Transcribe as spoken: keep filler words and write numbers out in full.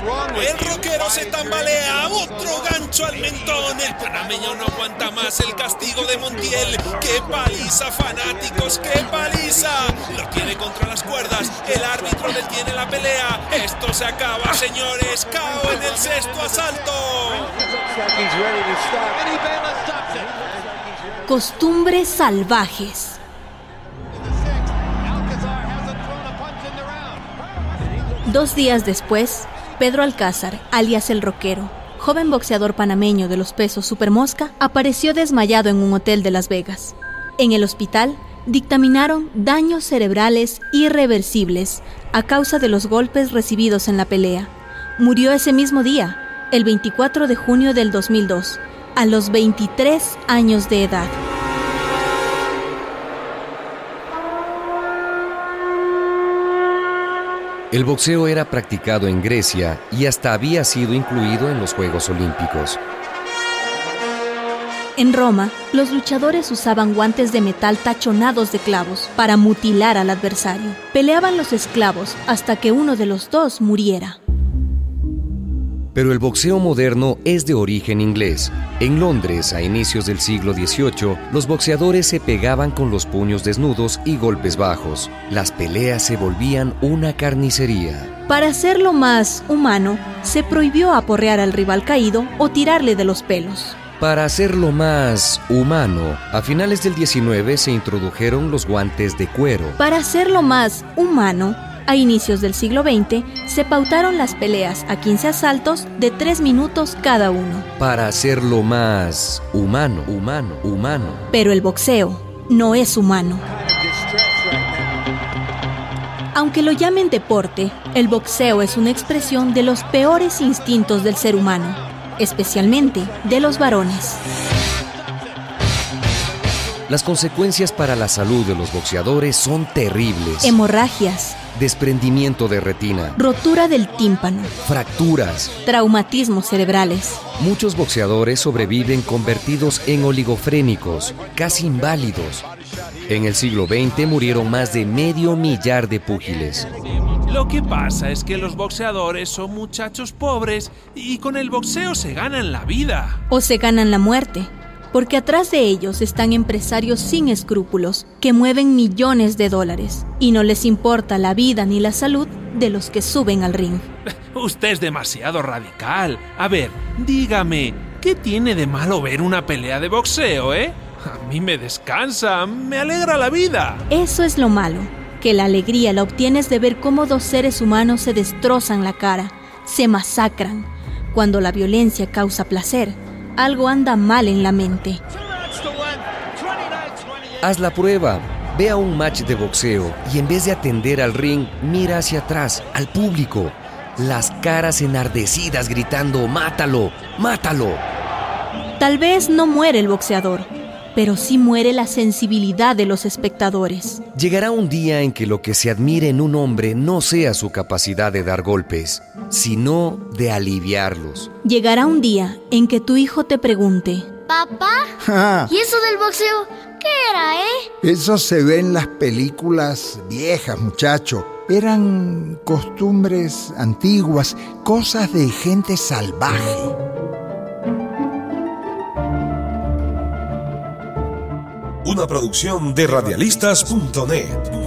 El roquero se tambalea, otro gancho al mentón. El panameño no aguanta más el castigo de Montiel. ¡Qué paliza, fanáticos, qué paliza! Lo tiene contra las cuerdas, el árbitro detiene la pelea. Esto se acaba, señores, cao en el sexto asalto. Costumbres salvajes. Dos días después, Pedro Alcázar, alias El Roquero, joven boxeador panameño de los pesos supermosca, apareció desmayado en un hotel de Las Vegas. En el hospital, dictaminaron daños cerebrales irreversibles a causa de los golpes recibidos en la pelea. Murió ese mismo día, el veinticuatro de junio del dos mil dos, a los veintitrés años de edad. El boxeo era practicado en Grecia y hasta había sido incluido en los Juegos Olímpicos. En Roma, los luchadores usaban guantes de metal tachonados de clavos para mutilar al adversario. Peleaban los esclavos hasta que uno de los dos muriera. Pero el boxeo moderno es de origen inglés. En Londres, a inicios del siglo dieciocho, los boxeadores se pegaban con los puños desnudos y golpes bajos. Las peleas se volvían una carnicería. Para hacerlo más humano, se prohibió aporrear al rival caído o tirarle de los pelos. Para hacerlo más humano, a finales del diecinueve se introdujeron los guantes de cuero. Para hacerlo más humano, a inicios del siglo veinte, se pautaron las peleas a quince asaltos de tres minutos cada uno. Para hacerlo más humano, humano, humano. Pero el boxeo no es humano. Aunque lo llamen deporte, el boxeo es una expresión de los peores instintos del ser humano, especialmente de los varones. Las consecuencias para la salud de los boxeadores son terribles. Hemorragias, desprendimiento de retina, rotura del tímpano, fracturas, traumatismos cerebrales. Muchos boxeadores sobreviven convertidos en oligofrénicos, casi inválidos. En el siglo veinte murieron más de medio millar de púgiles. Lo que pasa es que los boxeadores son muchachos pobres y con el boxeo se ganan la vida. O se ganan la muerte, porque atrás de ellos están empresarios sin escrúpulos que mueven millones de dólares y no les importa la vida ni la salud de los que suben al ring. Usted es demasiado radical. A ver, dígame, ¿qué tiene de malo ver una pelea de boxeo, eh? A mí me descansa, me alegra la vida. Eso es lo malo, que la alegría la obtienes de ver cómo dos seres humanos se destrozan la cara, se masacran. Cuando la violencia causa placer, algo anda mal en la mente. Haz la prueba. Ve a un match de boxeo y en vez de atender al ring, mira hacia atrás, al público. Las caras enardecidas gritando, ¡mátalo! ¡Mátalo! Tal vez no muere el boxeador, pero sí muere la sensibilidad de los espectadores. Llegará un día en que lo que se admire en un hombre no sea su capacidad de dar golpes, sino de aliviarlos. Llegará un día en que tu hijo te pregunte: ¿Papá? ¿Y eso del boxeo? ¿Qué era, eh? Eso se ve en las películas viejas, muchacho. Eran costumbres antiguas, cosas de gente salvaje. Una producción de radialistas punto net.